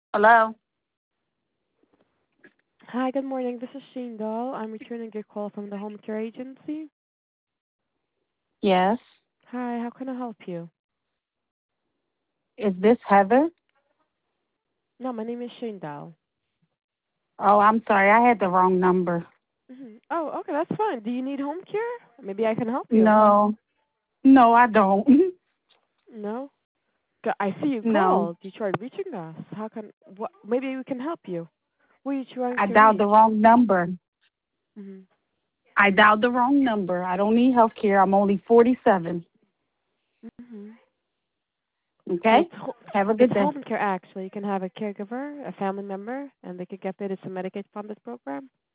Hello? Hi, good morning. This is Shane Dahl. I'm returning your call from the home care agency. Yes. Hi, how can I help you? Is this Heather? No, my name is Shane Dahl. Oh, I'm sorry. I had the wrong number. Oh, okay, that's fine. Do you need home care? Maybe I can help you. No. No, I don't. No? I see you No. called. You tried reaching us. How can, what, maybe we can help you. Who are you trying I to dialed the reach? wrong number. Mm-hmm. I dialed the wrong number. I don't need health care. I'm only 47. Mm-hmm. Okay? Have a It's good day. home care actually. You can have a caregiver, a family member, and they could get paid. It's a Medicaid funded program.